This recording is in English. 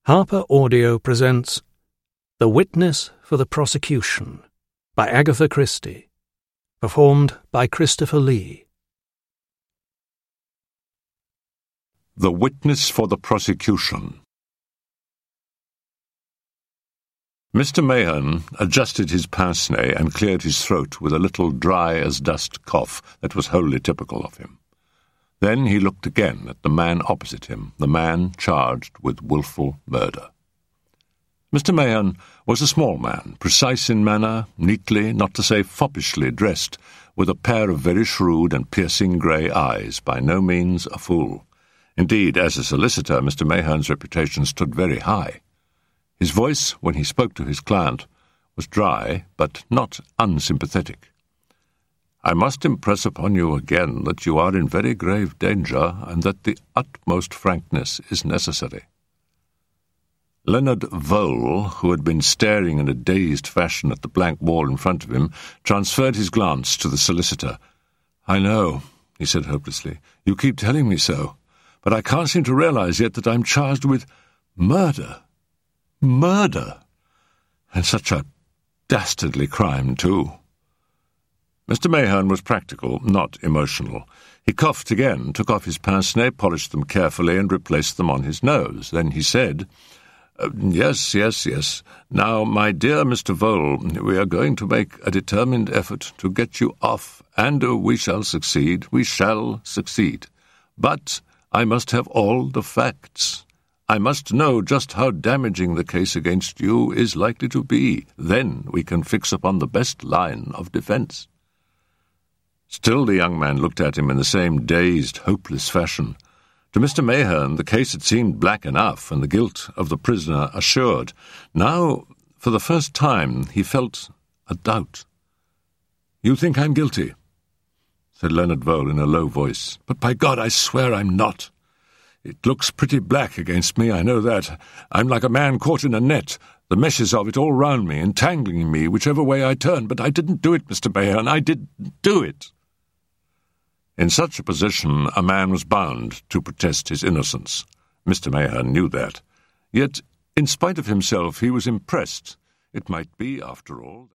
Harper Audio presents The Witness for the Prosecution by Agatha Christie, performed by Christopher Lee. The Witness for the Prosecution. Mr. Mahon adjusted his pince-nez and cleared his throat with a little dry-as-dust cough that was wholly typical of him. Then he looked again at the man opposite him, the man charged with wilful murder. Mr. Mahon was a small man, precise in manner, neatly, not to say foppishly dressed, with a pair of very shrewd and piercing grey eyes, by no means a fool. Indeed, as a solicitor, Mr. Mahon's reputation stood very high. His voice, when he spoke to his client, was dry, but not unsympathetic. "I must impress upon you again that you are in very grave danger, and that the utmost frankness is necessary." Leonard Vole, who had been staring in a dazed fashion at the blank wall in front of him, transferred his glance to the solicitor. "I know," he said hopelessly. "You keep telling me so, but I can't seem to realize yet that I'm charged with murder. Murder! And such a dastardly crime, too." Mr. Mahon was practical, not emotional. He coughed again, took off his pince-nez, polished them carefully, and replaced them on his nose. Then he said, Yes. Now, my dear Mr. Vole, we are going to make a determined effort to get you off, and we shall succeed. We shall succeed. But I must have all the facts. I must know just how damaging the case against you is likely to be. Then we can fix upon the best line of defence." Still the young man looked at him in the same dazed, hopeless fashion. To Mr. Mahon the case had seemed black enough, and the guilt of the prisoner assured. Now, for the first time, he felt a doubt. "You think I'm guilty?" said Leonard Vole in a low voice. "But by God, I swear I'm not. It looks pretty black against me, I know that. I'm like a man caught in a net, the meshes of it all round me, entangling me whichever way I turn. But I didn't do it, Mr. Mahon, I didn't do it." In such a position, a man was bound to protest his innocence. Mr. Mahon knew that. Yet, in spite of himself, he was impressed. It might be, after all...